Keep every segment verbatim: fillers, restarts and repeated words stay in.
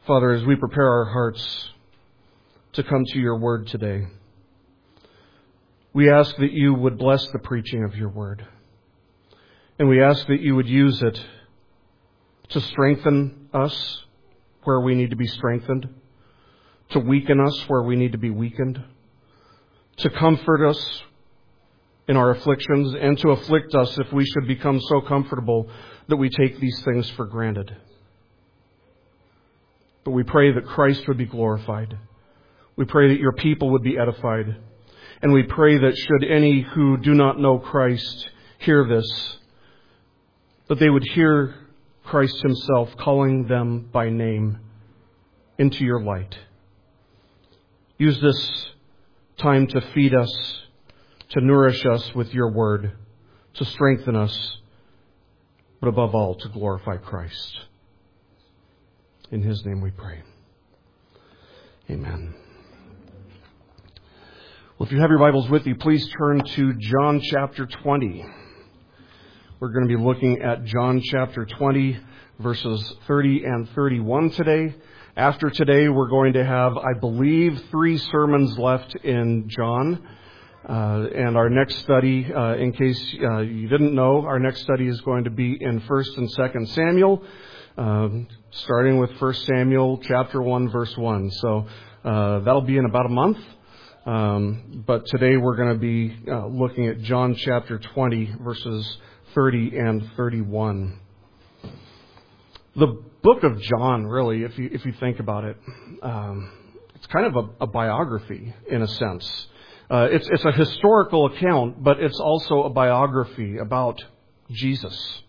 Father, as we prepare our hearts to come to your word today, we ask that you would bless the preaching of your word. And we ask that you would use it to strengthen us where we need to be strengthened, to weaken us where we need to be weakened, to comfort us in our afflictions, and to afflict us if we should become so comfortable that we take these things for granted. But we pray that Christ would be glorified. We pray that your people would be edified. And we pray that should any who do not know Christ hear this, that they would hear Christ himself calling them by name into your light. Use this time to feed us, to nourish us with your word, to strengthen us, but above all, to glorify Christ. In his name we pray. Amen. Well, if you have your Bibles with you, please turn to John chapter twenty. We're going to be looking at John chapter twenty, verses thirty and thirty-one today. After today, we're going to have, I believe, three sermons left in John. Uh, and our next study, uh, in case uh, you didn't know, our next study is going to be in First and Second Samuel. Um, starting with First Samuel chapter one, verse one. So uh, that'll be in about a month. Um, but today we're going to be uh, looking at John chapter twenty, verses thirty and thirty-one. The book of John, really, if you if you think about it, um, it's kind of a, a biography in a sense. Uh, it's it's a historical account, but it's also a biography about Jesus.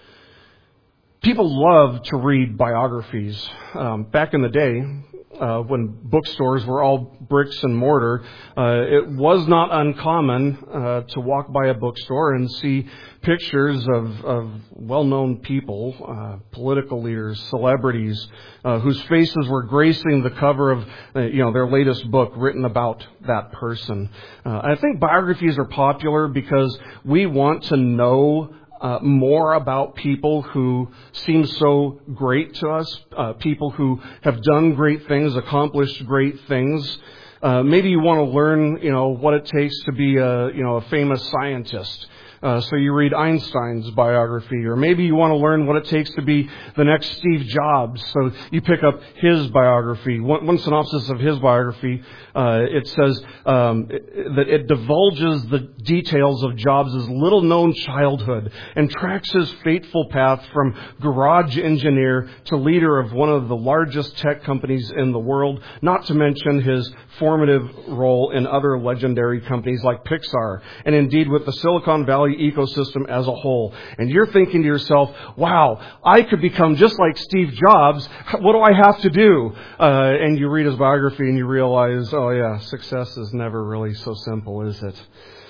People love to read biographies. Um, back in the day, uh, when bookstores were all bricks and mortar, uh, it was not uncommon uh, to walk by a bookstore and see pictures of, of well-known people, uh, political leaders, celebrities, uh, whose faces were gracing the cover of uh, you know their latest book written about that person. Uh, I think biographies are popular because we want to know Uh, more about people who seem so great to us, uh, people who have done great things, accomplished great things. Uh, maybe you want to learn, you know, what it takes to be a, you know, a famous scientist. Uh, so you read Einstein's biography, or maybe you want to learn what it takes to be the next Steve Jobs. So you pick up his biography. One, one synopsis of his biography, uh, it says um, that it divulges the details of Jobs' little-known childhood and tracks his fateful path from garage engineer to leader of one of the largest tech companies in the world, not to mention his formative role in other legendary companies like Pixar, and indeed with the Silicon Valley ecosystem as a whole. And you're thinking to yourself, wow, I could become just like Steve Jobs. What do I have to do? Uh, and you read his biography and you realize, oh yeah, success is never really so simple, is it?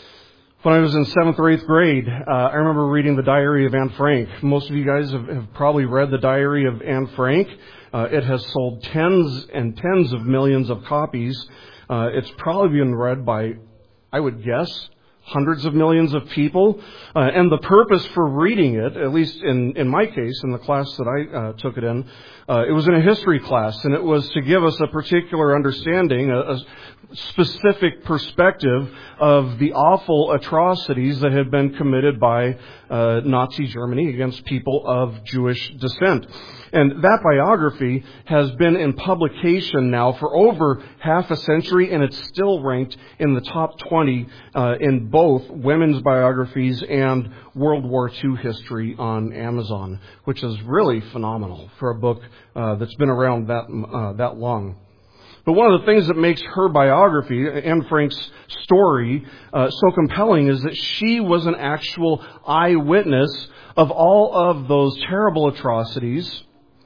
When I was in seventh or eighth grade, uh, I remember reading the Diary of Anne Frank. Most of you guys have, have probably read the Diary of Anne Frank. Uh, it has sold tens and tens of millions of copies. Uh, it's probably been read by, I would guess, hundreds of millions of people. Uh, and the purpose for reading it, at least in, in my case, in the class that I uh, took it in, uh, it was in a history class, and it was to give us a particular understanding, a, a specific perspective of the awful atrocities that had been committed by uh, Nazi Germany against people of Jewish descent. And that biography has been in publication now for over half a century, and it's still ranked in the top twenty uh, in both women's biographies and World War Two history on Amazon, which is really phenomenal for a book uh, that's been around that uh, that long. But one of the things that makes her biography, Anne Frank's story, uh, so compelling is that she was an actual eyewitness of all of those terrible atrocities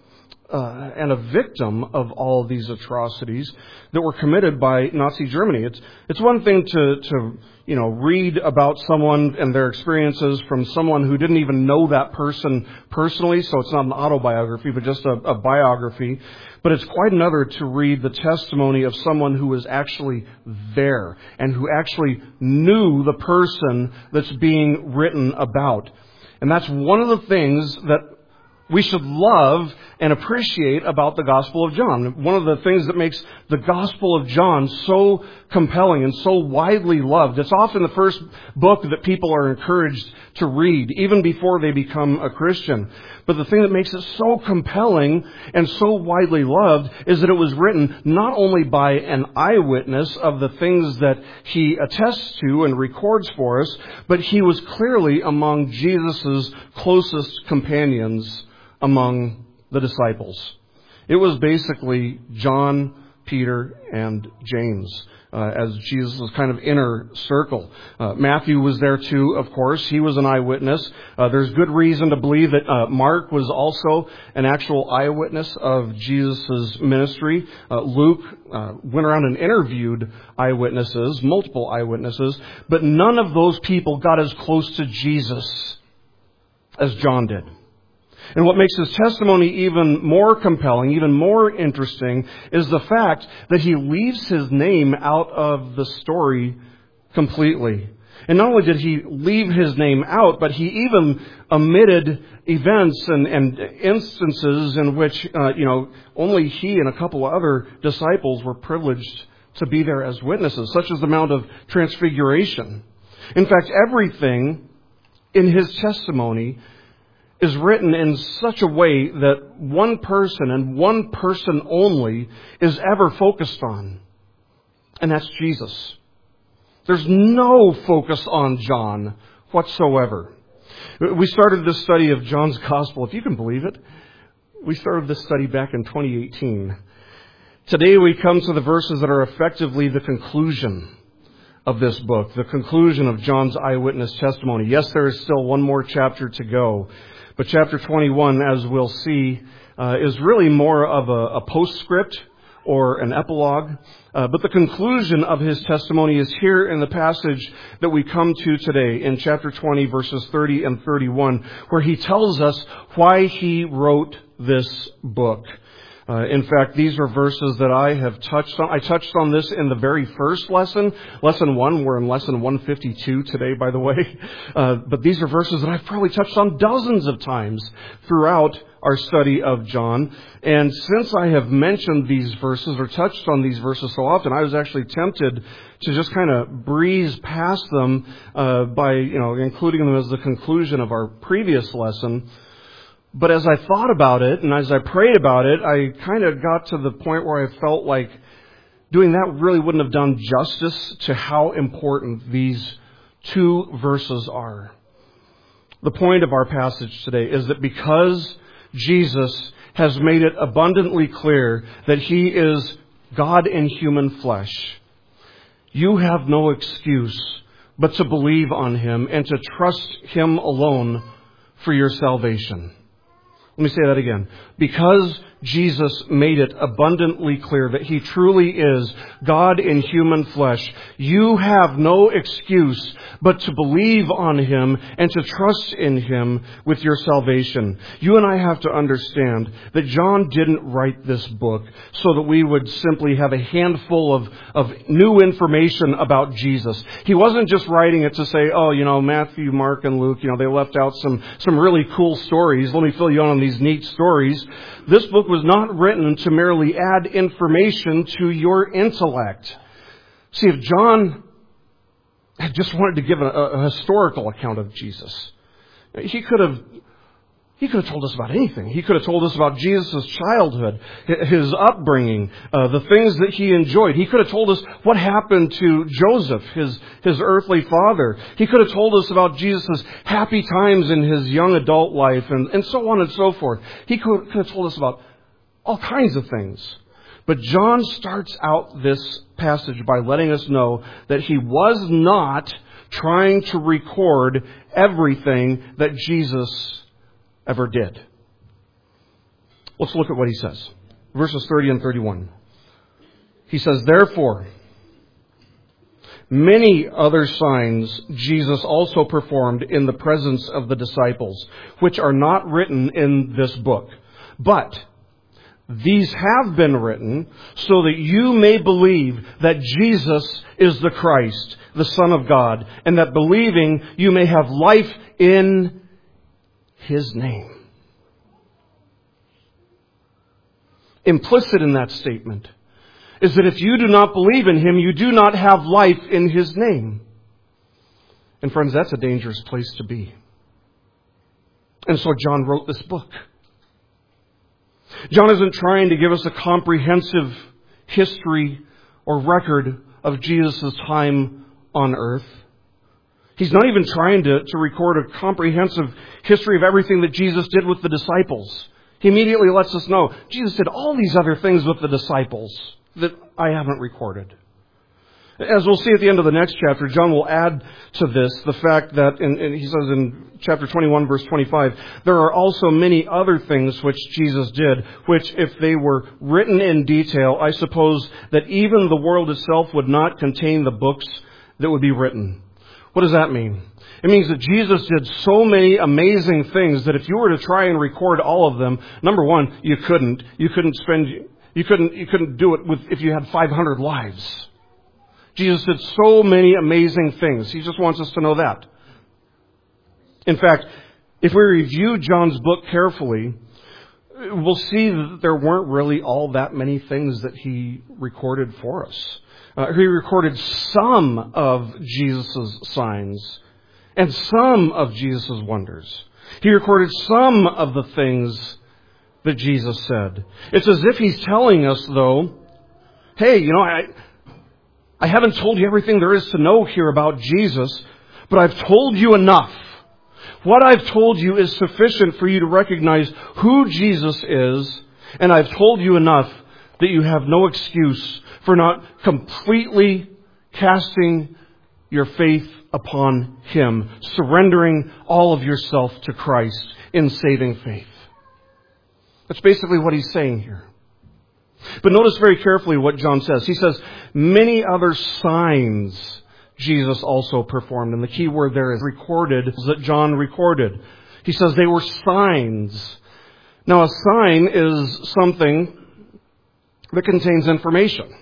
uh, and a victim of all of these atrocities that were committed by Nazi Germany. It's it's one thing to, to you know, read about someone and their experiences from someone who didn't even know that person personally, so it's not an autobiography, but just a, a biography. But it's quite another to read the testimony of someone who was actually there and who actually knew the person that's being written about. And that's one of the things that we should love and appreciate about the Gospel of John. One of the things that makes the Gospel of John so compelling and so widely loved, it's often the first book that people are encouraged to read, even before they become a Christian. But the thing that makes it so compelling and so widely loved is that it was written not only by an eyewitness of the things that he attests to and records for us, but he was clearly among Jesus' closest companions among the disciples. It was basically John, Peter, and James uh, as Jesus' kind of inner circle. Uh, Matthew was there too, of course. He was an eyewitness. Uh, there's good reason to believe that uh, Mark was also an actual eyewitness of Jesus' ministry. Uh, Luke uh, went around and interviewed eyewitnesses, multiple eyewitnesses, but none of those people got as close to Jesus as John did. And what makes his testimony even more compelling, even more interesting, is the fact that he leaves his name out of the story completely. And not only did he leave his name out, but he even omitted events and, and instances in which, uh, you know, only he and a couple of other disciples were privileged to be there as witnesses, such as the Mount of Transfiguration. In fact, everything in his testimony is written in such a way that one person and one person only is ever focused on. And that's Jesus. There's no focus on John whatsoever. We started this study of John's Gospel, if you can believe it. We started this study back in twenty eighteen. Today we come to the verses that are effectively the conclusion of this book, the conclusion of John's eyewitness testimony. Yes, there is still one more chapter to go. But chapter twenty-one, as we'll see, uh, is really more of a, a postscript or an epilogue. Uh, but the conclusion of his testimony is here in the passage that we come to today in chapter twenty, verses thirty and thirty-one, where he tells us why he wrote this book. Uh, in fact, these are verses that I have touched on. I touched on this in the very first lesson, lesson one. We're in lesson one fifty-two today, by the way. Uh, but these are verses that I've probably touched on dozens of times throughout our study of John. And since I have mentioned these verses or touched on these verses so often, I was actually tempted to just kind of breeze past them uh, by, you know, including them as the conclusion of our previous lesson. But as I thought about it and as I prayed about it, I kind of got to the point where I felt like doing that really wouldn't have done justice to how important these two verses are. The point of our passage today is that because Jesus has made it abundantly clear that He is God in human flesh, you have no excuse but to believe on Him and to trust Him alone for your salvation. Let me say that again. Because Jesus made it abundantly clear that He truly is God in human flesh, you have no excuse but to believe on Him and to trust in Him with your salvation. You and I have to understand that John didn't write this book so that we would simply have a handful of, of new information about Jesus. He wasn't just writing it to say, oh, you know, Matthew, Mark, and Luke, you know, they left out some, some really cool stories. Let me fill you in on these neat stories. This book was not written to merely add information to your intellect. See, if John had just wanted to give a, a historical account of Jesus, he could have he could have told us about anything. He could have told us about Jesus' childhood, his upbringing, uh, the things that he enjoyed. He could have told us what happened to Joseph, his, his earthly father. He could have told us about Jesus' happy times in his young adult life, and, and so on and so forth. He could, could have told us about all kinds of things. But John starts out this passage by letting us know that he was not trying to record everything that Jesus ever did. Let's look at what he says. Verses thirty and thirty-one. He says, therefore, many other signs Jesus also performed in the presence of the disciples, which are not written in this book. But these have been written so that you may believe that Jesus is the Christ, the Son of God, and that believing you may have life in His name. Implicit in that statement is that if you do not believe in Him, you do not have life in His name. And friends, that's a dangerous place to be. And so John wrote this book. John isn't trying to give us a comprehensive history or record of Jesus' time on earth. He's not even trying to, to record a comprehensive history of everything that Jesus did with the disciples. He immediately lets us know, Jesus did all these other things with the disciples that I haven't recorded. As we'll see at the end of the next chapter, John will add to this the fact that, and, and he says in chapter twenty-one, verse twenty-five, there are also many other things which Jesus did, which if they were written in detail, I suppose that even the world itself would not contain the books that would be written. What does that mean? It means that Jesus did so many amazing things that if you were to try and record all of them, number one, you couldn't. You couldn't spend, you couldn't, you couldn't do it with, if you had five hundred lives. Jesus did so many amazing things. He just wants us to know that. In fact, if we review John's book carefully, we'll see that there weren't really all that many things that he recorded for us. Uh, he recorded some of Jesus' signs and some of Jesus' wonders. He recorded some of the things that Jesus said. It's as if he's telling us, though, hey, you know, I... I haven't told you everything there is to know here about Jesus, but I've told you enough. What I've told you is sufficient for you to recognize who Jesus is, and I've told you enough that you have no excuse for not completely casting your faith upon Him, surrendering all of yourself to Christ in saving faith. That's basically what he's saying here. But notice very carefully what John says. He says, many other signs Jesus also performed. And the key word there is recorded, that John recorded. He says they were signs. Now, a sign is something that contains information.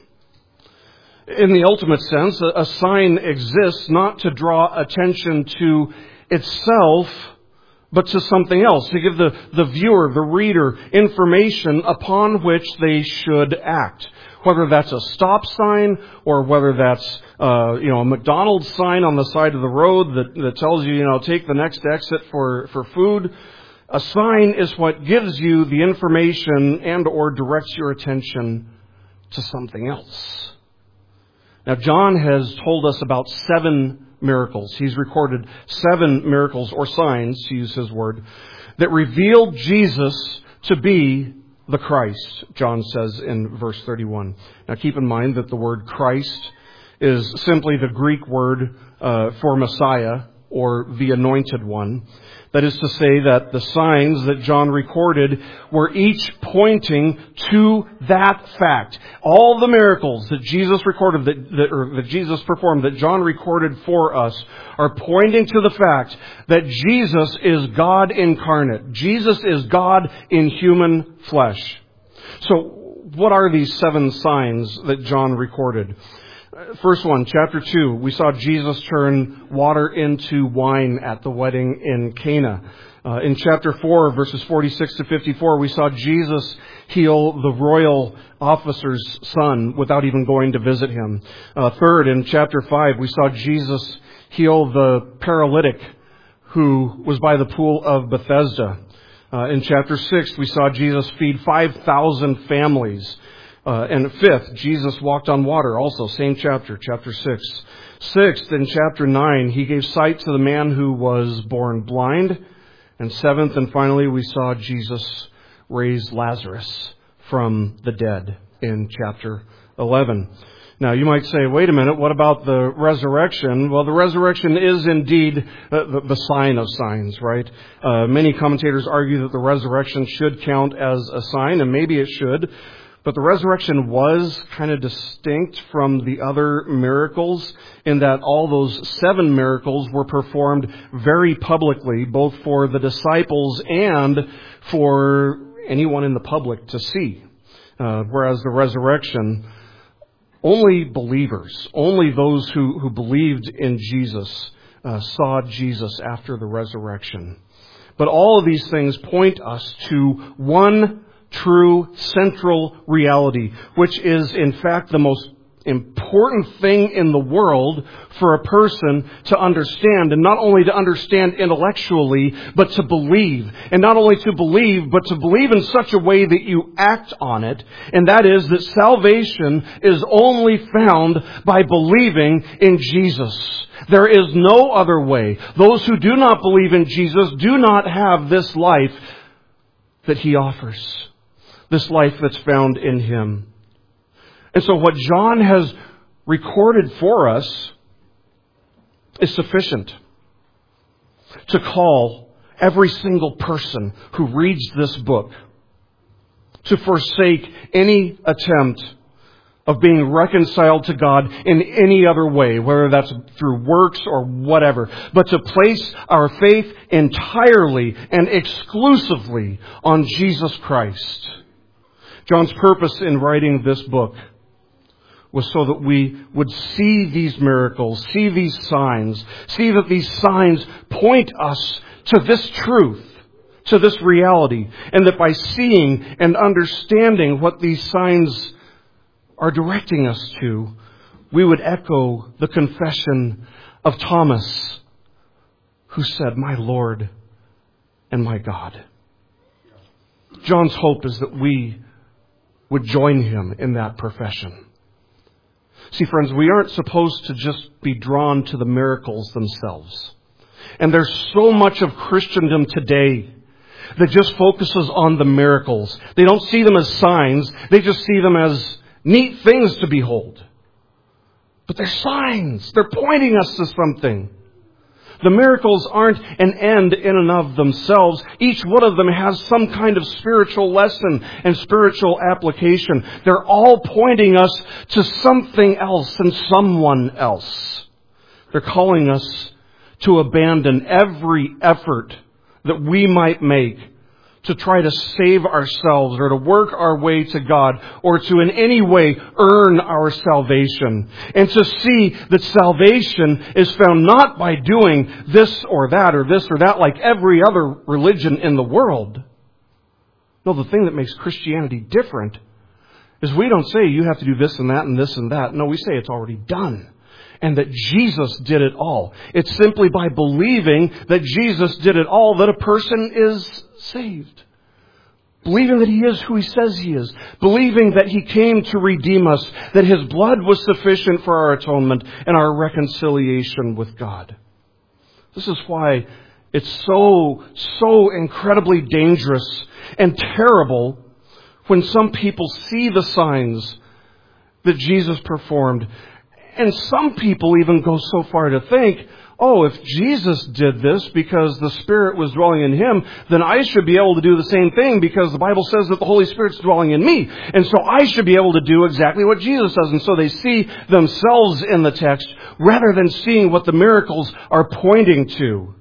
In the ultimate sense, a sign exists not to draw attention to itself, but to something else, to give the, the viewer, the reader, information upon which they should act. Whether that's a stop sign or whether that's uh, you know a McDonald's sign on the side of the road that, that tells you, you know, take the next exit for, for food. A sign is what gives you the information and or directs your attention to something else. Now, John has told us about seven miracles. He's recorded seven miracles or signs, to use his word, that revealed Jesus to be the Christ, John says in verse thirty-one. Now keep in mind that the word Christ is simply the Greek word uh, for Messiah or the Anointed One. That is to say that the signs that John recorded were each pointing to that fact. All the miracles that Jesus recorded, that, that, or that Jesus performed, that John recorded for us, are pointing to the fact that Jesus is God incarnate. Jesus is God in human flesh. So, what are these seven signs that John recorded? First one, chapter two, we saw Jesus turn water into wine at the wedding in Cana. Uh, in chapter four, verses forty-six to fifty-four, we saw Jesus heal the royal officer's son without even going to visit him. Uh, third, in chapter five, we saw Jesus heal the paralytic who was by the pool of Bethesda. Uh, in chapter six, we saw Jesus feed five thousand families. Uh, and fifth, Jesus walked on water, also same chapter, chapter six. Sixth, in chapter nine, he gave sight to the man who was born blind. And seventh, and finally, we saw Jesus raise Lazarus from the dead in chapter eleven. Now, you might say, wait a minute, what about the resurrection? Well, the resurrection is indeed the, the sign of signs, right? Uh, many commentators argue that the resurrection should count as a sign, and maybe it should. But the resurrection was kind of distinct from the other miracles in that all those seven miracles were performed very publicly, both for the disciples and for anyone in the public to see. Uh, whereas the resurrection, only believers, only those who, who believed in Jesus uh, saw Jesus after the resurrection. But all of these things point us to one true, central reality, which is, in fact, the most important thing in the world for a person to understand, and not only to understand intellectually, but to believe. And not only to believe, but to believe in such a way that you act on it, and that is that salvation is only found by believing in Jesus. There is no other way. Those who do not believe in Jesus do not have this life that He offers, this life that's found in Him. And so what John has recorded for us is sufficient to call every single person who reads this book to forsake any attempt of being reconciled to God in any other way, whether that's through works or whatever, but to place our faith entirely and exclusively on Jesus Christ. John's purpose in writing this book was so that we would see these miracles, see these signs, see that these signs point us to this truth, to this reality, and that by seeing and understanding what these signs are directing us to, we would echo the confession of Thomas, who said, "My Lord and my God." John's hope is that we would join him in that profession. See, friends, we aren't supposed to just be drawn to the miracles themselves. And there's so much of Christendom today that just focuses on the miracles. They don't see them as signs. They just see them as neat things to behold. But they're signs. They're pointing us to something. The miracles aren't an end in and of themselves. Each one of them has some kind of spiritual lesson and spiritual application. They're all pointing us to something else and someone else. They're calling us to abandon every effort that we might make to try to save ourselves or to work our way to God or to in any way earn our salvation. And to see that salvation is found not by doing this or that or this or that like every other religion in the world. No, the thing that makes Christianity different is we don't say you have to do this and that and this and that. No, we say it's already done. And that Jesus did it all. It's simply by believing that Jesus did it all that a person is saved. Believing that He is who He says He is. Believing that He came to redeem us. That His blood was sufficient for our atonement and our reconciliation with God. This is why it's so, so incredibly dangerous and terrible when some people see the signs that Jesus performed. And some people even go so far to think, oh, if Jesus did this because the Spirit was dwelling in Him, then I should be able to do the same thing because the Bible says that the Holy Spirit's dwelling in me. And so I should be able to do exactly what Jesus does. And so they see themselves in the text rather than seeing what the miracles are pointing to.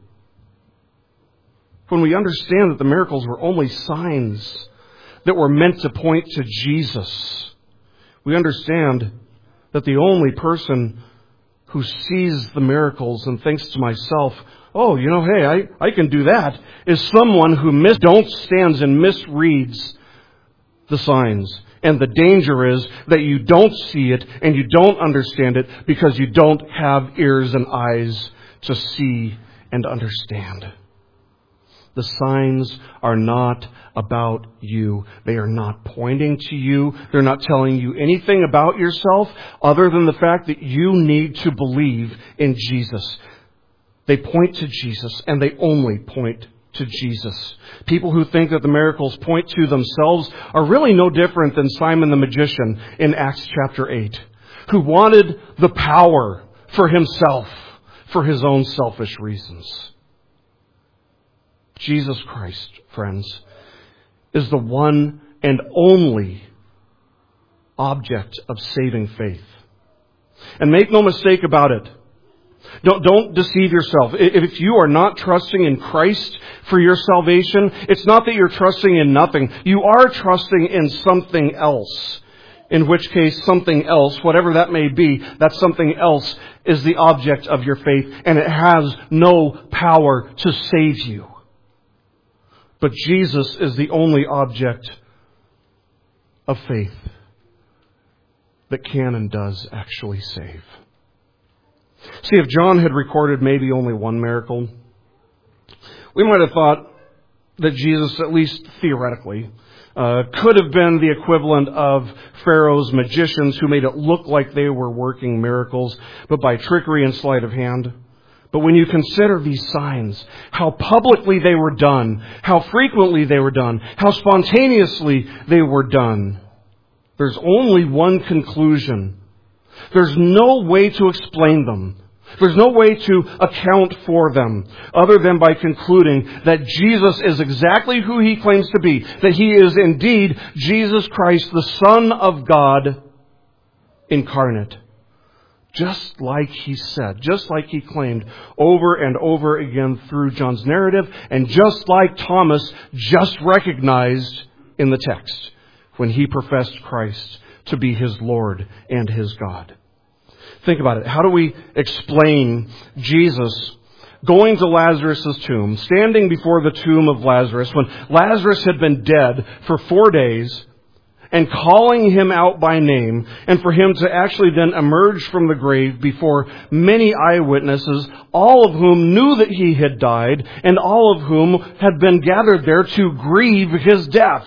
When we understand that the miracles were only signs that were meant to point to Jesus, we understand that the only person who sees the miracles and thinks to myself, oh, you know, hey, I, I can do that, is someone who mis- don't stands and misreads the signs. And the danger is that you don't see it and you don't understand it because you don't have ears and eyes to see and understand. The signs are not about you. They are not pointing to you. They're not telling you anything about yourself other than the fact that you need to believe in Jesus. They point to Jesus, and they only point to Jesus. People who think that the miracles point to themselves are really no different than Simon the magician in Acts chapter eight, who wanted the power for himself, for his own selfish reasons. Jesus Christ, friends, is the one and only object of saving faith. And make no mistake about it. Don't, don't deceive yourself. If you are not trusting in Christ for your salvation, it's not that you're trusting in nothing. You are trusting in something else. In which case, something else, whatever that may be, that something else is the object of your faith, and it has no power to save you. But Jesus is the only object of faith that can and does actually save. See, if John had recorded maybe only one miracle, we might have thought that Jesus, at least theoretically, uh, could have been the equivalent of Pharaoh's magicians who made it look like they were working miracles, but by trickery and sleight of hand. But when you consider these signs, how publicly they were done, how frequently they were done, how spontaneously they were done, there's only one conclusion. There's no way to explain them. There's no way to account for them other than by concluding that Jesus is exactly who He claims to be, that He is indeed Jesus Christ, the Son of God incarnate. Just like He said, just like He claimed over and over again through John's narrative, and just like Thomas just recognized in the text when he professed Christ to be his Lord and his God. Think about it. How do we explain Jesus going to Lazarus' tomb, standing before the tomb of Lazarus when Lazarus had been dead for four days, and calling him out by name, and for him to actually then emerge from the grave before many eyewitnesses, all of whom knew that he had died, and all of whom had been gathered there to grieve his death?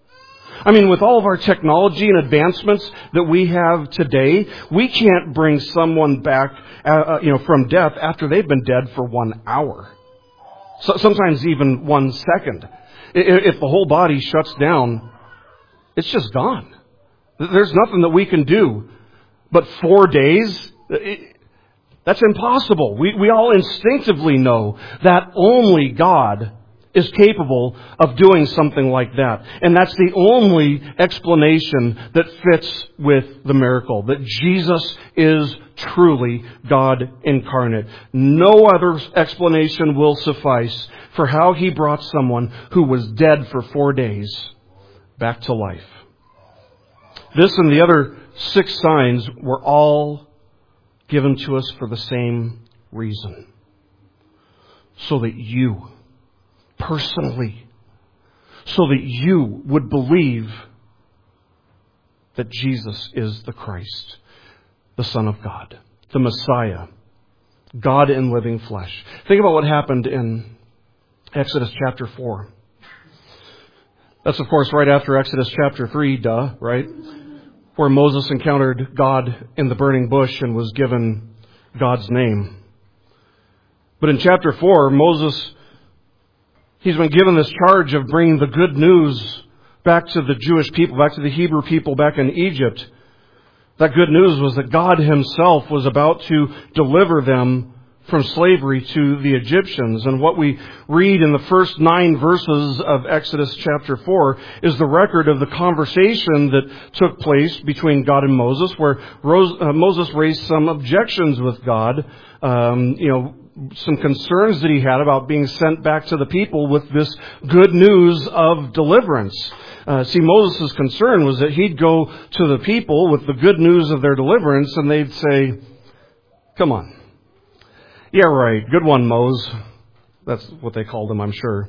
I mean, with all of our technology and advancements that we have today, we can't bring someone back, uh, you know, from death after they've been dead for one hour. So, sometimes even one second. If the whole body shuts down, it's just gone. There's nothing that we can do. But four days, it, that's impossible. We, we all instinctively know that only God is capable of doing something like that. And that's the only explanation that fits with the miracle, that Jesus is truly God incarnate. No other explanation will suffice for how He brought someone who was dead for four days back to life. This and the other six signs were all given to us for the same reason. So that you, personally, so that you would believe that Jesus is the Christ, the Son of God, the Messiah, God in living flesh. Think about what happened in Exodus chapter four. That's, of course, right after Exodus chapter three, duh, right? Where Moses encountered God in the burning bush and was given God's name. But in chapter four, Moses, he's been given this charge of bringing the good news back to the Jewish people, back to the Hebrew people back in Egypt. That good news was that God Himself was about to deliver them from slavery to the Egyptians. And what we read in the first nine verses of Exodus chapter four is the record of the conversation that took place between God and Moses, where Rose, uh, Moses raised some objections with God, um, you know, some concerns that he had about being sent back to the people with this good news of deliverance. Uh, see, Moses' concern was that he'd go to the people with the good news of their deliverance and they'd say, "Come on. Yeah, right. Good one, Mose." That's what they called him, I'm sure.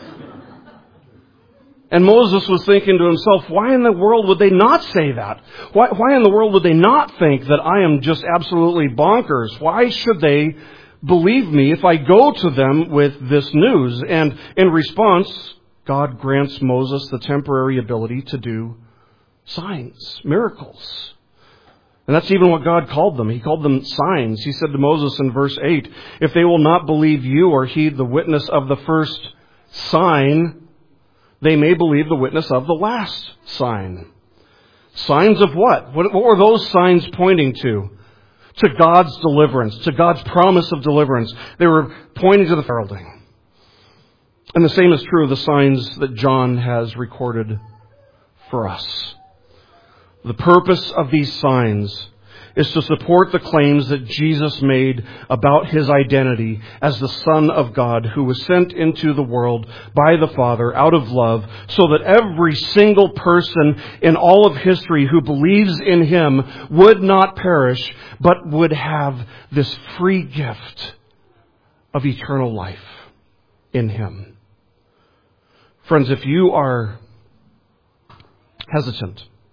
And Moses was thinking to himself, why in the world would they not say that? Why, why in the world would they not think that I am just absolutely bonkers? Why should they believe me if I go to them with this news? And in response, God grants Moses the temporary ability to do signs, miracles. And that's even what God called them. He called them signs. He said to Moses in verse eight, "If they will not believe you or heed the witness of the first sign, they may believe the witness of the last sign." Signs of what? What were those signs pointing to? To God's deliverance, to God's promise of deliverance. They were pointing to the heralding. And the same is true of the signs that John has recorded for us. The purpose of these signs is to support the claims that Jesus made about His identity as the Son of God who was sent into the world by the Father out of love, so that every single person in all of history who believes in Him would not perish, but would have this free gift of eternal life in Him. Friends, if you are hesitant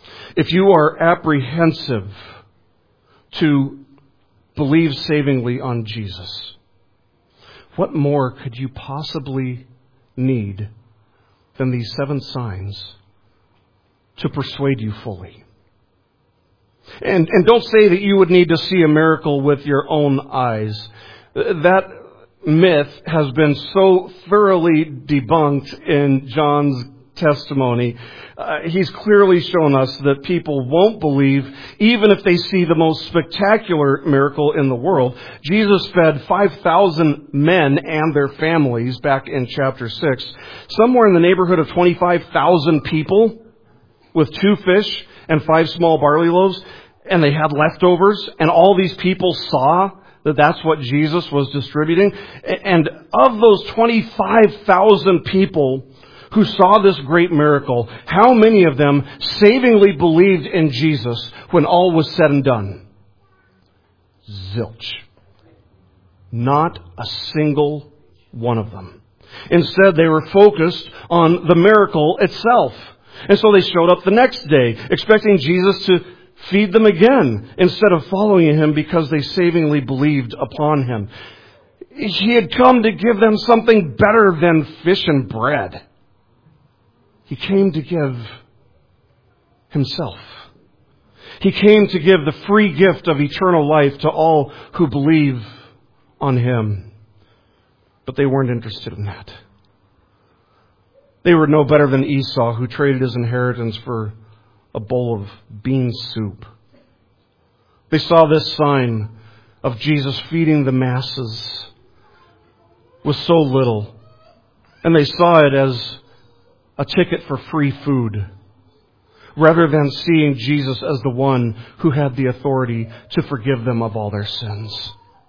if you are apprehensive to believe savingly on Jesus, what more could you possibly need than these seven signs to persuade you fully? And, and don't say that you would need to see a miracle with your own eyes. That myth has been so thoroughly debunked in John's testimony. Uh, he's clearly shown us that people won't believe even if they see the most spectacular miracle in the world. Jesus fed five thousand men and their families back in chapter six. Somewhere in the neighborhood of twenty-five thousand people with two fish and five small barley loaves. And they had leftovers. And all these people saw that that's what Jesus was distributing. And of those twenty-five thousand people who saw this great miracle, how many of them savingly believed in Jesus when all was said and done? Zilch. Not a single one of them. Instead, they were focused on the miracle itself. And so they showed up the next day, expecting Jesus to feed them again, instead of following Him because they savingly believed upon Him. He had come to give them something better than fish and bread. He came to give Himself. He came to give the free gift of eternal life to all who believe on Him. But they weren't interested in that. They were no better than Esau, who traded his inheritance for a bowl of bean soup. They saw this sign of Jesus feeding the masses with so little, and they saw it as a ticket for free food, rather than seeing Jesus as the one who had the authority to forgive them of all their sins.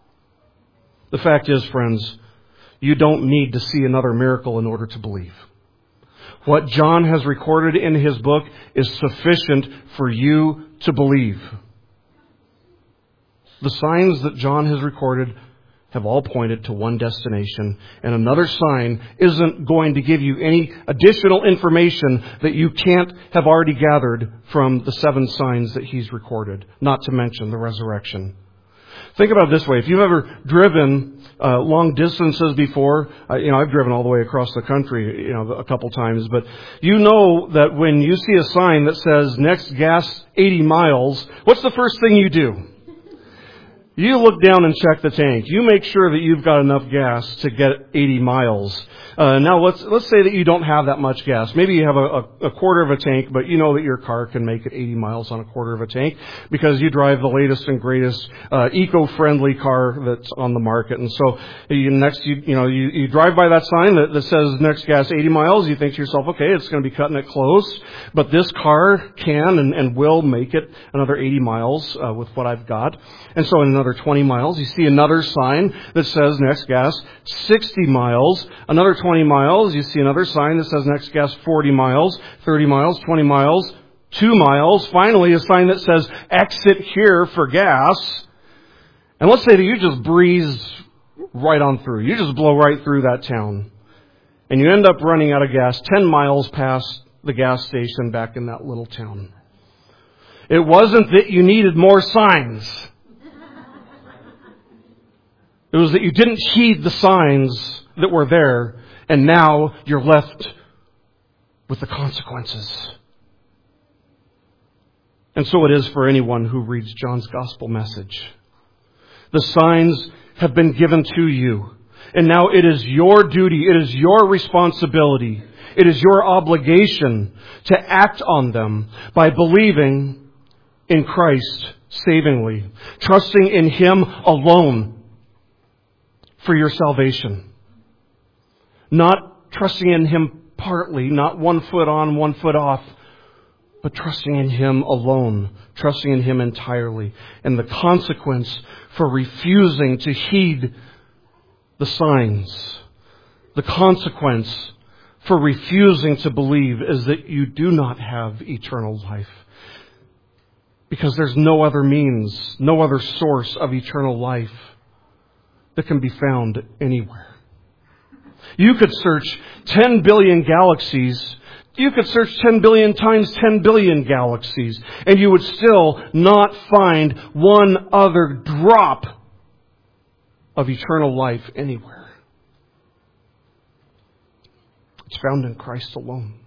The fact is, friends, you don't need to see another miracle in order to believe. What John has recorded in his book is sufficient for you to believe. The signs that John has recorded have all pointed to one destination, and another sign isn't going to give you any additional information that you can't have already gathered from the seven signs that he's recorded, not to mention the resurrection. Think about it this way. If you've ever driven uh, long distances before, uh, you know, I've driven all the way across the country, you know, a couple times, but you know that when you see a sign that says next gas eighty miles, what's the first thing you do? You look down and check the tank. You make sure that you've got enough gas to get eighty miles. Uh, now let's let's say that you don't have that much gas. Maybe you have a, a, a quarter of a tank, but you know that your car can make it eighty miles on a quarter of a tank because you drive the latest and greatest uh, eco-friendly car that's on the market. And so you next you you know you, you drive by that sign that, that says next gas eighty miles. You think to yourself, okay, it's going to be cutting it close, but this car can and, and will make it another eighty miles uh, with what I've got. And so in another twenty miles, you see another sign that says next gas sixty miles. Another twenty miles, you see another sign that says next gas forty miles, thirty miles, twenty miles, two miles. Finally, a sign that says exit here for gas. And let's say that you just breeze right on through. You just blow right through that town. And you end up running out of gas ten miles past the gas station back in that little town. It wasn't that you needed more signs. It was that you didn't heed the signs that were there, and now you're left with the consequences. And so it is for anyone who reads John's gospel message. The signs have been given to you, and now it is your duty, it is your responsibility, it is your obligation to act on them by believing in Christ savingly, trusting in Him alone for your salvation. Not trusting in Him partly, not one foot on, one foot off, but trusting in Him alone, trusting in Him entirely. And the consequence for refusing to heed the signs, the consequence for refusing to believe is that you do not have eternal life. Because there's no other means, no other source of eternal life that can be found anywhere. You could search ten billion galaxies You could search ten billion times ten billion galaxies, and you would still not find one other drop of eternal life anywhere. It's found in Christ alone.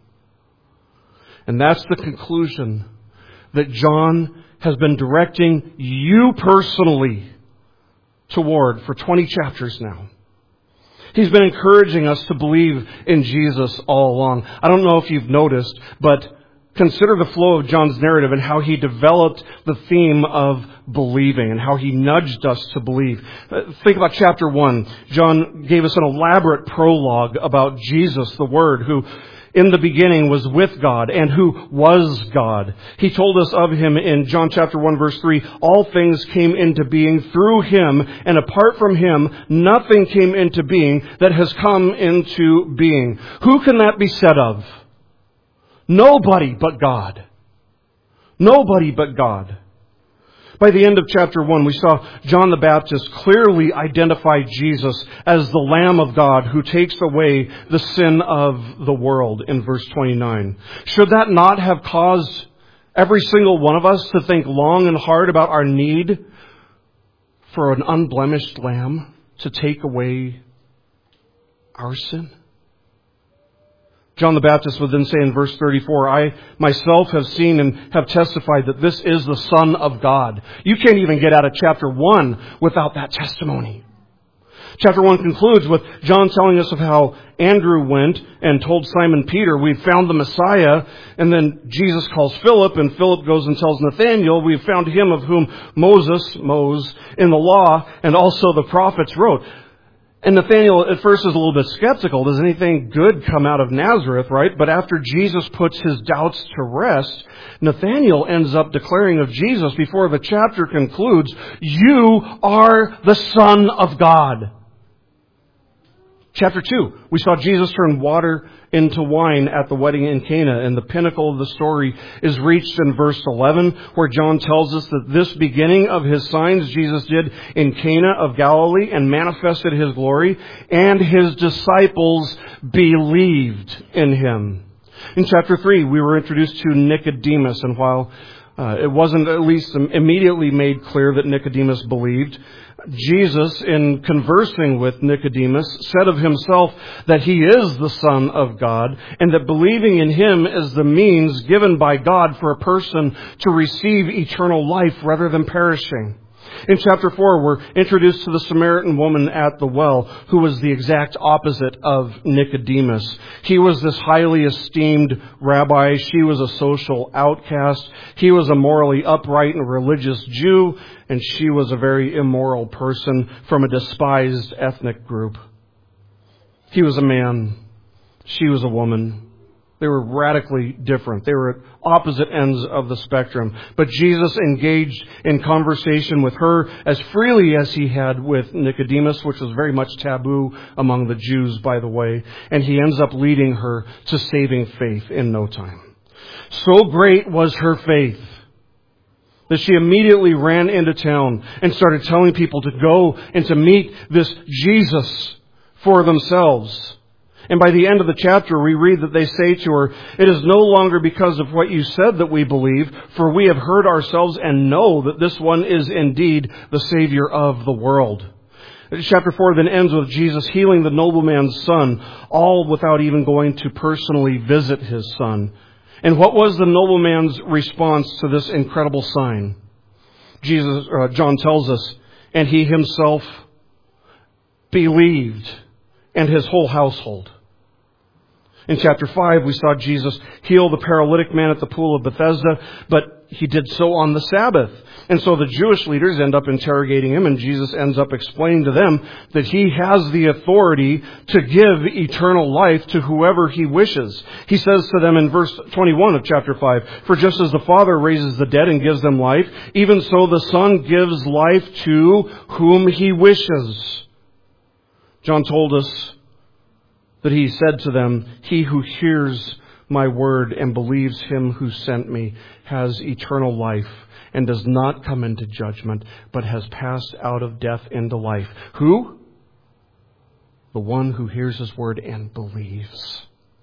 And that's the conclusion that John has been directing you personally toward for twenty chapters now. He's been encouraging us to believe in Jesus all along. I don't know if you've noticed, but consider the flow of John's narrative and how he developed the theme of believing and how he nudged us to believe. Think about chapter one. John gave us an elaborate prologue about Jesus, the Word, who in the beginning was with God and who was God. He told us of Him in John chapter one verse three, all things came into being through Him, and apart from Him, nothing came into being that has come into being. Who can that be said of? Nobody but God. Nobody but God. By the end of chapter one, we saw John the Baptist clearly identify Jesus as the Lamb of God who takes away the sin of the world in verse twenty-nine. Should that not have caused every single one of us to think long and hard about our need for an unblemished Lamb to take away our sin? John the Baptist would then say in verse thirty-four, I myself have seen and have testified that this is the Son of God. You can't even get out of chapter one without that testimony. Chapter one concludes with John telling us of how Andrew went and told Simon Peter, we've found the Messiah. And then Jesus calls Philip, and Philip goes and tells Nathanael, we've found him of whom Moses, Moses, in the law and also the prophets wrote. And Nathanael at first is a little bit skeptical. Does anything good come out of Nazareth, right? But after Jesus puts his doubts to rest, Nathanael ends up declaring of Jesus before the chapter concludes, you are the Son of God. Chapter two, we saw Jesus turn water into wine at the wedding in Cana, and the pinnacle of the story is reached in verse eleven, where John tells us that this beginning of his signs Jesus did in Cana of Galilee and manifested his glory, and his disciples believed in him. In chapter three, we were introduced to Nicodemus, and while uh, it wasn't at least immediately made clear that Nicodemus believed, Jesus, in conversing with Nicodemus, said of himself that he is the Son of God and that believing in him is the means given by God for a person to receive eternal life rather than perishing. In chapter four, we're introduced to the Samaritan woman at the well, who was the exact opposite of Nicodemus. He was this highly esteemed rabbi. She was a social outcast. He was a morally upright and religious Jew, and she was a very immoral person from a despised ethnic group. He was a man. She was a woman. They were radically different. They were at opposite ends of the spectrum. But Jesus engaged in conversation with her as freely as he had with Nicodemus, which was very much taboo among the Jews, by the way. And he ends up leading her to saving faith in no time. So great was her faith that she immediately ran into town and started telling people to go and to meet this Jesus for themselves. And by the end of the chapter, we read that they say to her, it is no longer because of what you said that we believe, for we have heard ourselves and know that this one is indeed the Savior of the world. Chapter four then ends with Jesus healing the nobleman's son, all without even going to personally visit his son. And what was the nobleman's response to this incredible sign? Jesus, uh, John tells us, and he himself believed, and his whole household. In chapter five, we saw Jesus heal the paralytic man at the pool of Bethesda, but he did so on the Sabbath. And so the Jewish leaders end up interrogating him, and Jesus ends up explaining to them that he has the authority to give eternal life to whoever he wishes. He says to them in verse twenty-one of chapter five, for just as the Father raises the dead and gives them life, even so the Son gives life to whom he wishes. John told us that he said to them, he who hears my word and believes him who sent me has eternal life and does not come into judgment, but has passed out of death into life. Who? The one who hears his word and believes.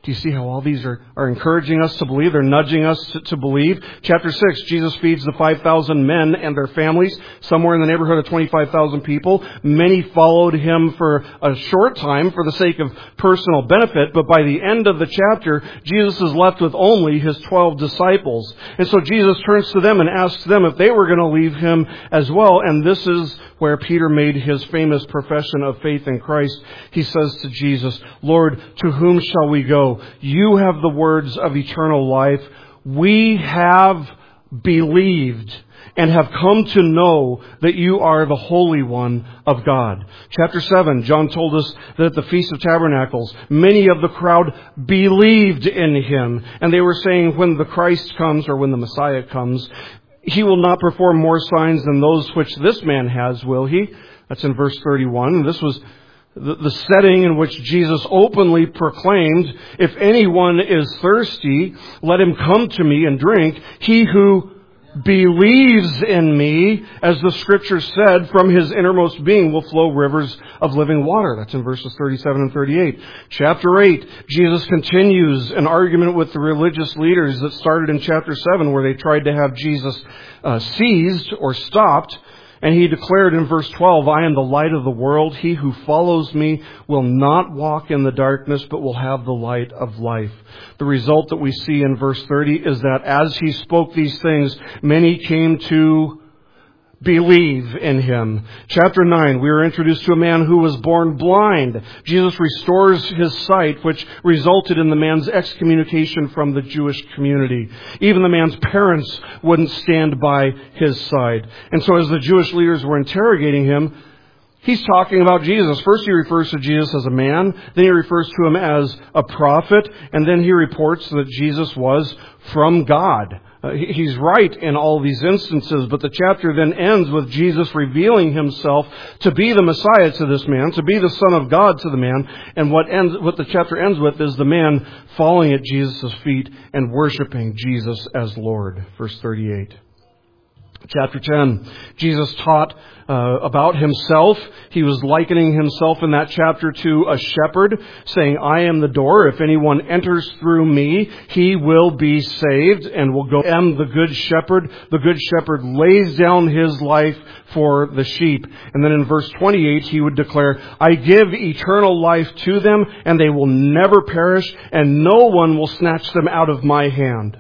Do you see how all these are, are encouraging us to believe? They're nudging us to, to believe. Chapter six, Jesus feeds the five thousand men and their families, somewhere in the neighborhood of twenty-five thousand people. Many followed him for a short time for the sake of personal benefit, but by the end of the chapter, Jesus is left with only his twelve disciples. And so Jesus turns to them and asks them if they were going to leave him as well. And this is where Peter made his famous profession of faith in Christ. He says to Jesus, "Lord, to whom shall we go? You have the words of eternal life. We have believed and have come to know that you are the Holy One of God." Chapter seven, John told us that at the Feast of Tabernacles, many of the crowd believed in him. And they were saying, when the Christ comes, or when the Messiah comes, he will not perform more signs than those which this man has, will he? That's in verse thirty-one. This was the setting in which Jesus openly proclaimed, "If anyone is thirsty, let him come to me and drink. He who believes in me, as the Scripture said, from his innermost being will flow rivers of living water." That's in verses thirty-seven and thirty-eight. Chapter eight, Jesus continues an argument with the religious leaders that started in chapter seven, where they tried to have Jesus uh, seized or stopped. And he declared in verse twelve, "I am the light of the world. He who follows me will not walk in the darkness, but will have the light of life." The result that we see in verse thirty is that as he spoke these things, many came to believe in him. Chapter nine, we are introduced to a man who was born blind. Jesus restores his sight, which resulted in the man's excommunication from the Jewish community. Even the man's parents wouldn't stand by his side. And so as the Jewish leaders were interrogating him, he's talking about Jesus. First he refers to Jesus as a man, then he refers to him as a prophet, and then he reports that Jesus was from God. Uh, he's right in all these instances, but the chapter then ends with Jesus revealing himself to be the Messiah to this man, to be the Son of God to the man, and what ends, what the chapter ends with is the man falling at Jesus' feet and worshiping Jesus as Lord. Verse thirty-eight. Chapter ten, Jesus taught uh, about himself. He was likening himself in that chapter to a shepherd, saying, "I am the door. If anyone enters through me, he will be saved and will go. I am the good shepherd. The good shepherd lays down his life for the sheep." And then in verse twenty-eight, he would declare, "I give eternal life to them, and they will never perish, and no one will snatch them out of my hand."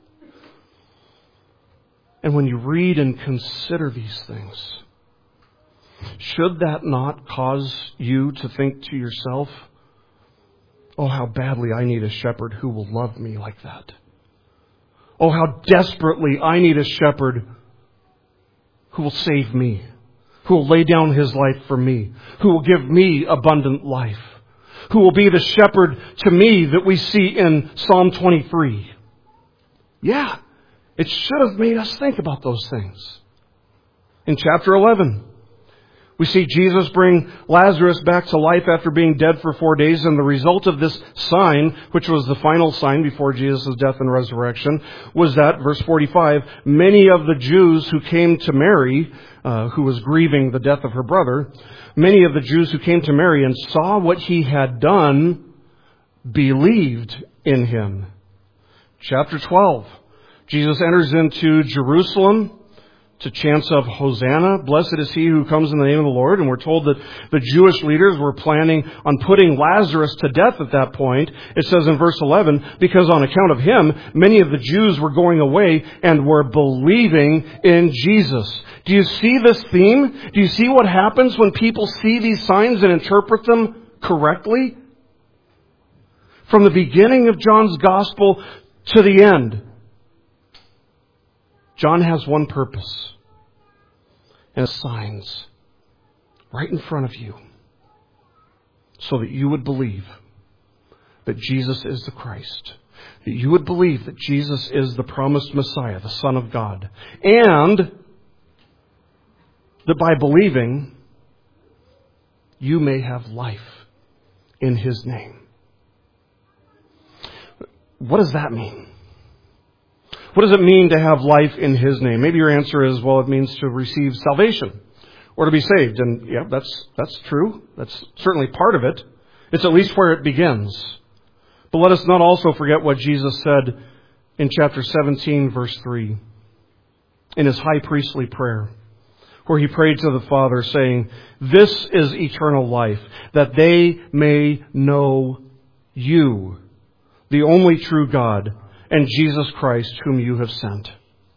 And when you read and consider these things, should that not cause you to think to yourself, "Oh, how badly I need a shepherd who will love me like that. Oh, how desperately I need a shepherd who will save me, who will lay down his life for me, who will give me abundant life, who will be the shepherd to me that we see in Psalm twenty-three." Yeah. It should have made us think about those things. In chapter eleven, we see Jesus bring Lazarus back to life after being dead for four days. And the result of this sign, which was the final sign before Jesus' death and resurrection, was that, verse forty-five, many of the Jews who came to Mary, uh, who was grieving the death of her brother, many of the Jews who came to Mary and saw what he had done, believed in him. Chapter twelve. Jesus enters into Jerusalem to chants of Hosanna. "Blessed is he who comes in the name of the Lord." And we're told that the Jewish leaders were planning on putting Lazarus to death at that point. It says in verse eleven, because on account of him, many of the Jews were going away and were believing in Jesus. Do you see this theme? Do you see what happens when people see these signs and interpret them correctly? From the beginning of John's gospel to the end, John has one purpose, and signs right in front of you so that you would believe that Jesus is the Christ, that you would believe that Jesus is the promised Messiah, the Son of God, and that by believing, you may have life in his name. What does that mean? What does it mean to have life in his name? Maybe your answer is, well, it means to receive salvation or to be saved. And yeah, that's that's true. That's certainly part of it. It's at least where it begins. But let us not also forget what Jesus said in chapter seventeen, verse three, in His high priestly prayer, where He prayed to the Father, saying, "This is eternal life, that they may know You, the only true God, and Jesus Christ, whom You have sent."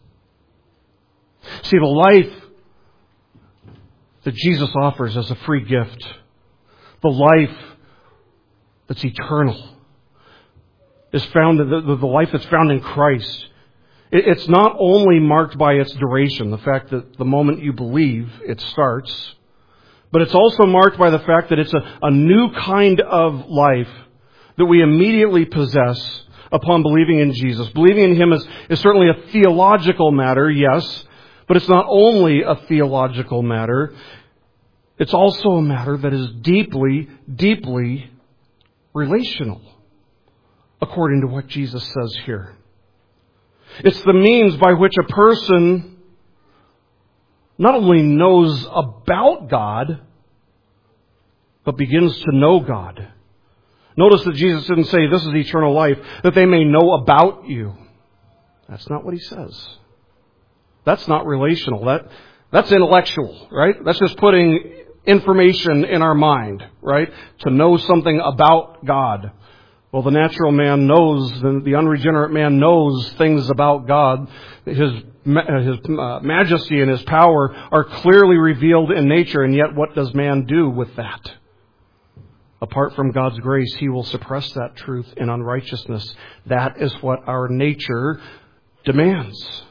See, the life that Jesus offers as a free gift, the life that's eternal, is found in the, the life that's found in Christ. It, it's not only marked by its duration, the fact that the moment you believe, it starts, but it's also marked by the fact that it's a, a new kind of life that we immediately possess upon believing in Jesus. Believing in Him is, is certainly a theological matter, yes, but it's not only a theological matter. It's also a matter that is deeply, deeply relational, according to what Jesus says here. It's the means by which a person not only knows about God, but begins to know God. Notice that Jesus didn't say, "This is eternal life, that they may know about You." That's not what He says. That's not relational. That, that's intellectual, right? That's just putting information in our mind, right? To know something about God. Well, the natural man knows, the, the unregenerate man knows things about God. His, his uh, majesty and His power are clearly revealed in nature, and yet what does man do with that? Apart from God's grace, he will suppress that truth in unrighteousness. That is what our nature demands.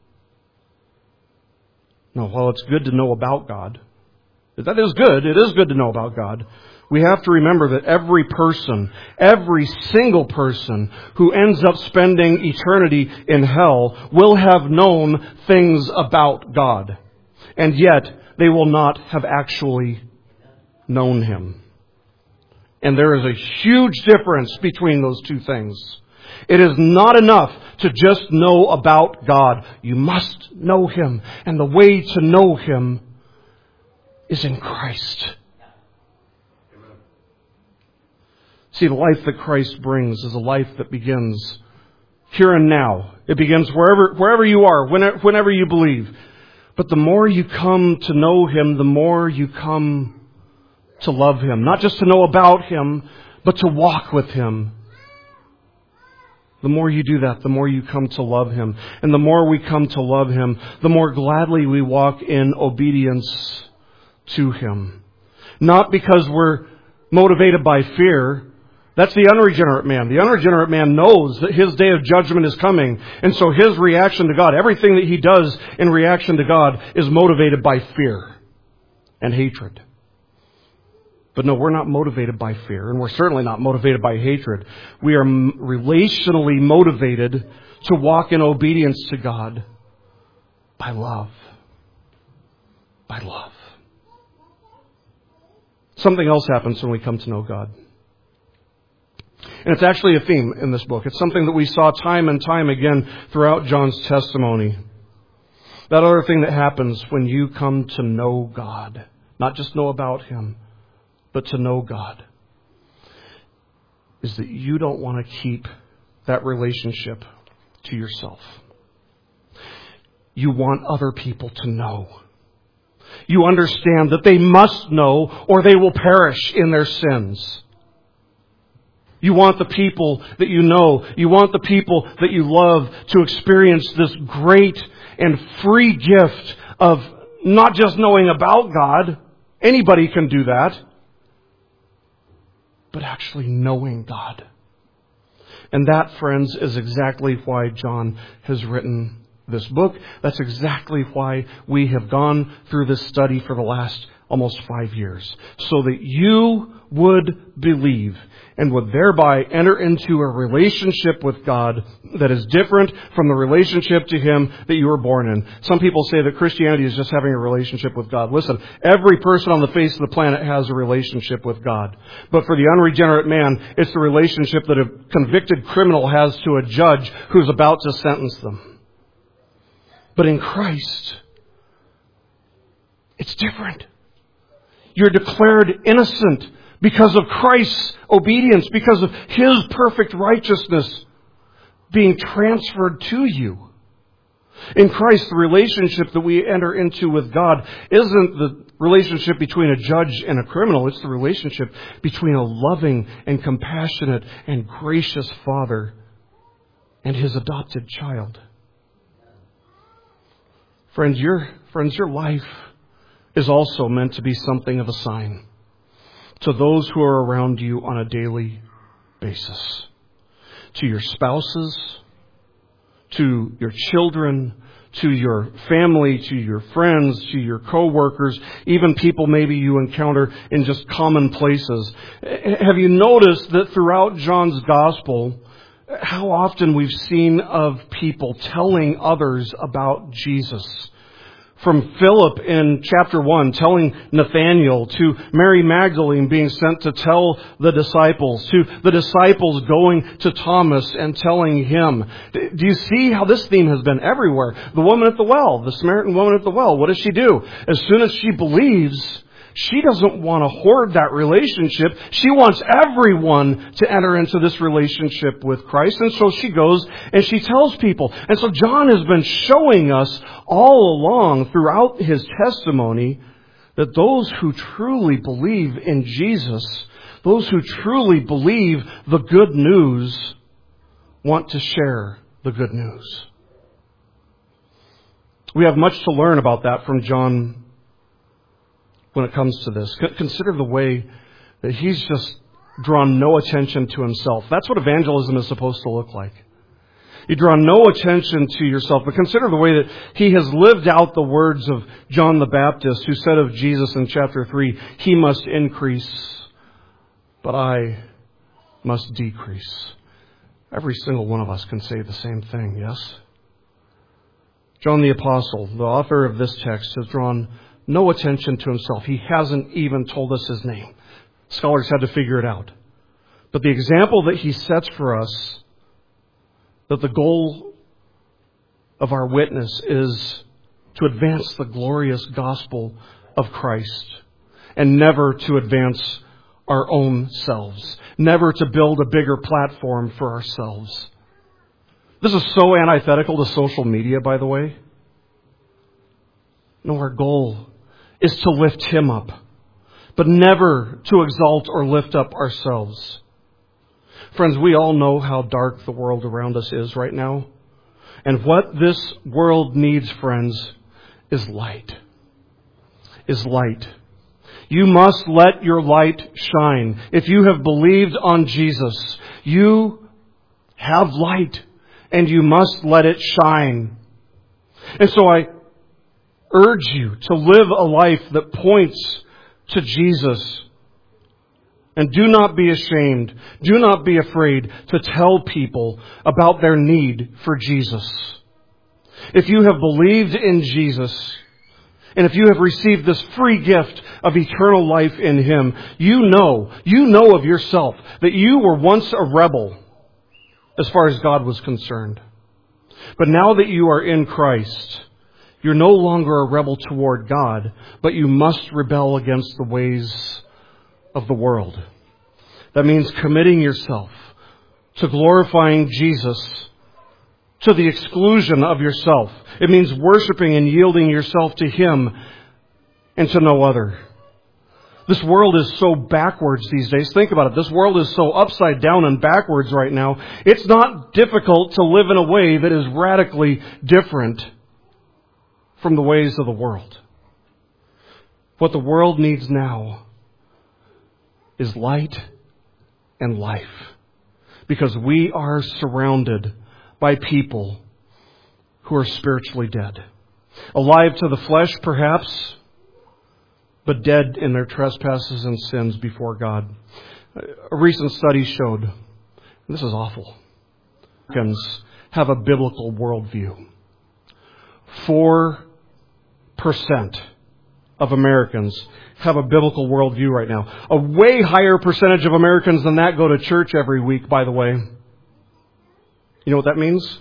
No, while it's good to know about God, that is good, it is good to know about God, we have to remember that every person, every single person who ends up spending eternity in hell will have known things about God. And yet, they will not have actually known Him. And there is a huge difference between those two things. It is not enough to just know about God. You must know Him. And the way to know Him is in Christ. See, the life that Christ brings is a life that begins here and now. It begins wherever wherever you are, whenever, whenever you believe. But the more you come to know Him, the more you come to love Him. Not just to know about Him, but to walk with Him. The more you do that, the more you come to love Him. And the more we come to love Him, the more gladly we walk in obedience to Him. Not because we're motivated by fear. That's the unregenerate man. The unregenerate man knows that his day of judgment is coming. And so his reaction to God, everything that he does in reaction to God, is motivated by fear and hatred. But no, we're not motivated by fear, and we're certainly not motivated by hatred. We are relationally motivated to walk in obedience to God by love. By love. Something else happens when we come to know God. And it's actually a theme in this book. It's something that we saw time and time again throughout John's testimony. That other thing that happens when you come to know God. Not just know about Him, but to know God, is that you don't want to keep that relationship to yourself. You want other people to know. You understand that they must know or they will perish in their sins. You want the people that you know, you want the people that you love to experience this great and free gift of not just knowing about God. Anybody can do that. But actually knowing God. And that, friends, is exactly why John has written this book. That's exactly why we have gone through this study for the last almost five years. So that you would believe and would thereby enter into a relationship with God that is different from the relationship to Him that you were born in. Some people say that Christianity is just having a relationship with God. Listen, every person on the face of the planet has a relationship with God. But for the unregenerate man, it's the relationship that a convicted criminal has to a judge who's about to sentence them. But in Christ, it's different. You're declared innocent because of Christ's obedience, because of His perfect righteousness being transferred to you. In Christ, the relationship that we enter into with God isn't the relationship between a judge and a criminal. It's the relationship between a loving and compassionate and gracious Father and His adopted child. Friends, your, friends, your life is also meant to be something of a sign to those who are around you on a daily basis. To your spouses, to your children, to your family, to your friends, to your co-workers, even people maybe you encounter in just common places. Have you noticed that throughout John's Gospel, how often we've seen of people telling others about Jesus? From Philip in chapter one, telling Nathanael, to Mary Magdalene being sent to tell the disciples, to the disciples going to Thomas and telling him. Do you see how this theme has been everywhere? The woman at the well, the Samaritan woman at the well, what does she do? As soon as she believes, she doesn't want to hoard that relationship. She wants everyone to enter into this relationship with Christ. And so she goes and she tells people. And so John has been showing us all along throughout his testimony that those who truly believe in Jesus, those who truly believe the good news, want to share the good news. We have much to learn about that from John when it comes to this. Consider the way that he's just drawn no attention to himself. That's what evangelism is supposed to look like. You draw no attention to yourself, but consider the way that he has lived out the words of John the Baptist, who said of Jesus in chapter three, "He must increase, but I must decrease." Every single one of us can say the same thing, yes? John the Apostle, the author of this text, has drawn no attention to himself. He hasn't even told us his name. Scholars had to figure it out. But the example that he sets for us, that the goal of our witness is to advance the glorious gospel of Christ and never to advance our own selves, never to build a bigger platform for ourselves. This is so antithetical to social media, by the way. No, our goal is to lift Him up, but never to exalt or lift up ourselves. Friends, we all know how dark the world around us is right now. And what this world needs, friends, is light. Is light. You must let your light shine. If you have believed on Jesus, you have light, and you must let it shine. And so I urge you to live a life that points to Jesus. And do not be ashamed. Do not be afraid to tell people about their need for Jesus. If you have believed in Jesus, and if you have received this free gift of eternal life in Him, you know, you know of yourself that you were once a rebel as far as God was concerned. But now that you are in Christ, you're no longer a rebel toward God, but you must rebel against the ways of the world. That means committing yourself to glorifying Jesus to the exclusion of yourself. It means worshiping and yielding yourself to Him and to no other. This world is so backwards these days. Think about it. This world is so upside down and backwards right now. It's not difficult to live in a way that is radically different from the ways of the world. What the world needs now is light and life. Because we are surrounded by people who are spiritually dead. Alive to the flesh, perhaps, but dead in their trespasses and sins before God. A recent study showed, and this is awful, Americans have a biblical worldview. Four percent of Americans have a biblical worldview right now. A way higher percentage of Americans than that go to church every week, by the way. You know what that means?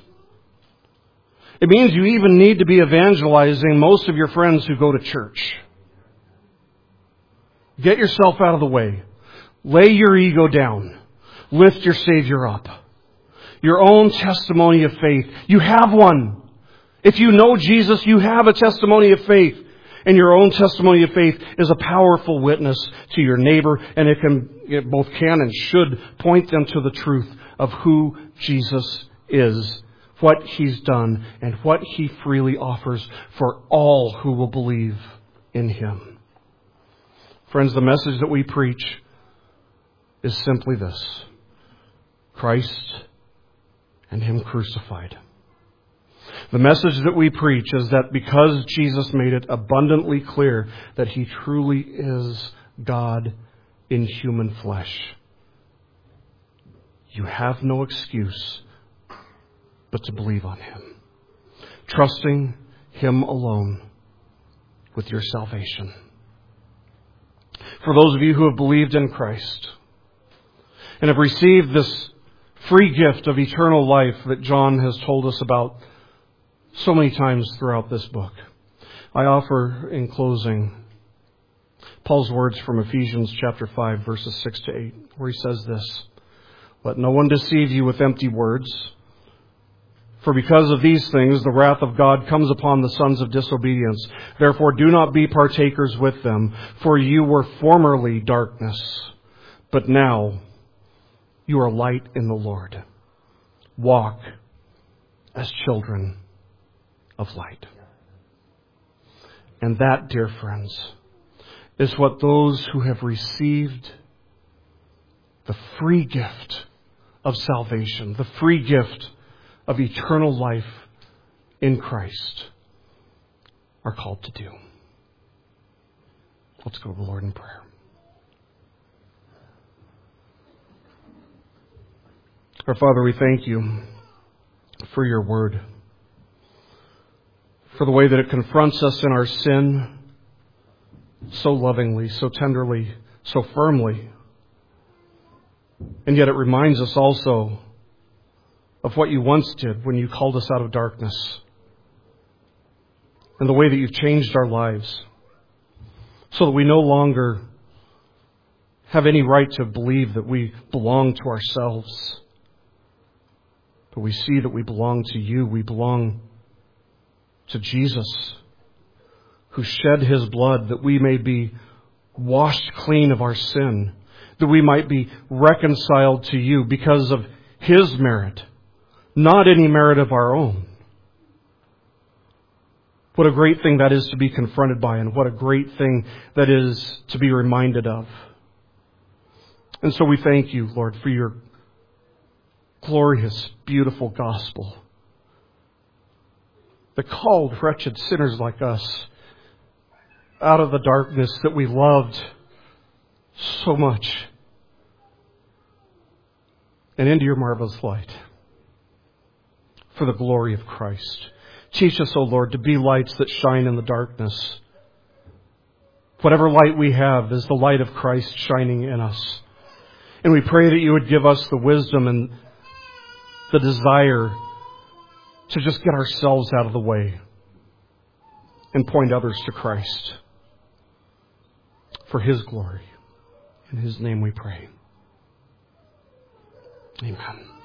It means you even need to be evangelizing most of your friends who go to church. Get yourself out of the way. Lay your ego down. Lift your Savior up. Your own testimony of faith. You have one. If you know Jesus, you have a testimony of faith. And your own testimony of faith is a powerful witness to your neighbor, and it can, it both can and should point them to the truth of who Jesus is, what He's done, and what He freely offers for all who will believe in Him. Friends, the message that we preach is simply this: Christ and Him crucified. The message that we preach is that because Jesus made it abundantly clear that He truly is God in human flesh, you have no excuse but to believe on Him, trusting Him alone with your salvation. For those of you who have believed in Christ and have received this free gift of eternal life that John has told us about so many times throughout this book, I offer in closing Paul's words from Ephesians chapter five, verses six to eight, where he says this: "Let no one deceive you with empty words, for because of these things the wrath of God comes upon the sons of disobedience. Therefore do not be partakers with them, for you were formerly darkness, but now you are light in the Lord. Walk as children of light." And that, dear friends, is what those who have received the free gift of salvation, the free gift of eternal life in Christ, are called to do. Let's go to the Lord in prayer. Our Father, we thank You for Your word, for the way that it confronts us in our sin so lovingly, so tenderly, so firmly. And yet it reminds us also of what You once did when You called us out of darkness, and the way that You've changed our lives so that we no longer have any right to believe that we belong to ourselves, but we see that we belong to You. We belong to Jesus, who shed His blood that we may be washed clean of our sin, that we might be reconciled to You because of His merit, not any merit of our own. What a great thing that is to be confronted by, and what a great thing that is to be reminded of. And so we thank You, Lord, for Your glorious, beautiful gospel that called wretched sinners like us out of the darkness that we loved so much and into Your marvelous light for the glory of Christ. Teach us, O Lord, to be lights that shine in the darkness. Whatever light we have is the light of Christ shining in us. And we pray that You would give us the wisdom and the desire to just get ourselves out of the way and point others to Christ for His glory. In His name we pray. Amen.